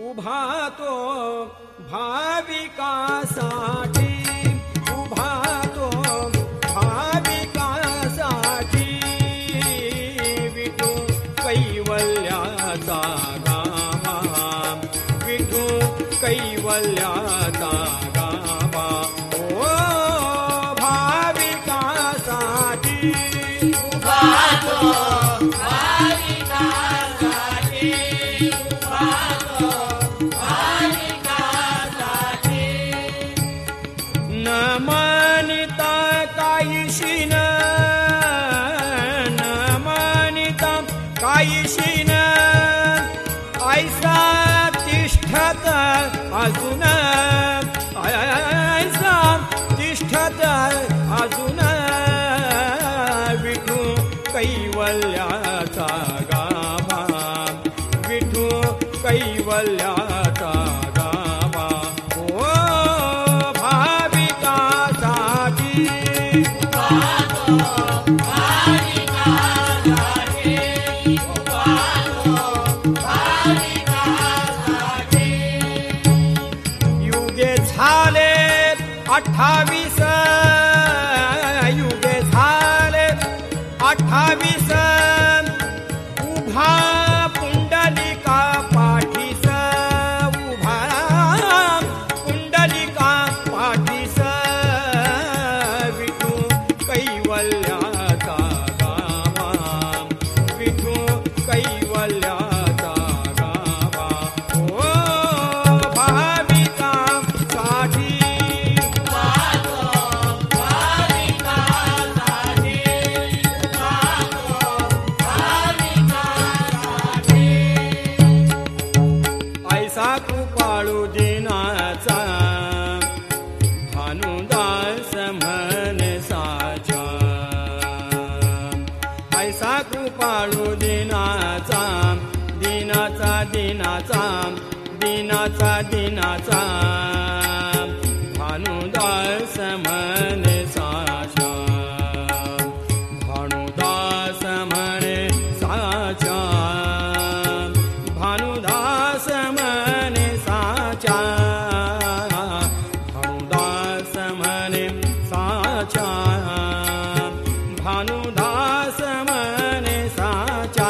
उभा तो भाविकासाठी, उभा तो भाविकासाठी, विठू कैवल्याचा गाभा, विठू कैवल्याचा गाभा, ओ भाविकासाठी उभा तो भाविकासाठी, उभा तो भाविकासाठी. न मानिता काहीशीन, न मानिता काहीशीन, ऐसा तिष्ठत अजून, ऐसा तिष्ठत अजून, विठू कैवल्याचा गाभा, विठू कैवल्याचा गाभा, ओ भाविकासाठी उभा तो भाविकासाठी, उभा तो भाविकासाठी. युगे झाले 28, युगे झाले 28, उभा पुंडलिका पाठीस, उभा पुंडलिका पाठीस, विठू कैवल्याचा गाभा, विठू कैवल्याचा गाभा, ओ भाविकासाठी उभा तो भाविकासाठी, उभा तो भाविकासाठी. ऐसा कृपाळू दिनाचा भानुदास म्हणे साचा, ऐसा कृपाळू दिनाचा, दिनाचा दिनाचा दिनाचा दिनाचा, भानुदास म्हणे साचा, भानुदास म्हणे साचा, भानुदास म्हणे साचा, भानुदास म्हणे साचा, भानुदास म्हणे साचा,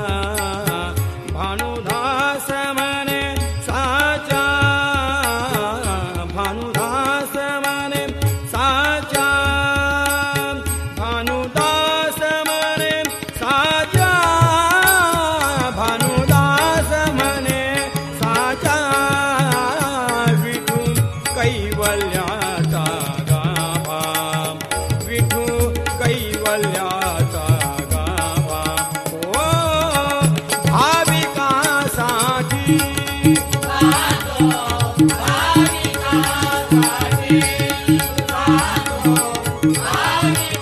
भानुदास म्हणे साचा, भानुदास म्हणे साचा, भानुदास म्हणे साचा, भानुदास म्हणे साचा, विठू कैवल्याचा गाभा, विठू कैवल्याचा गाभा, ओ भाविकासाठी उभा तो भाविकासाठी, उभा तो भाविकासाठी.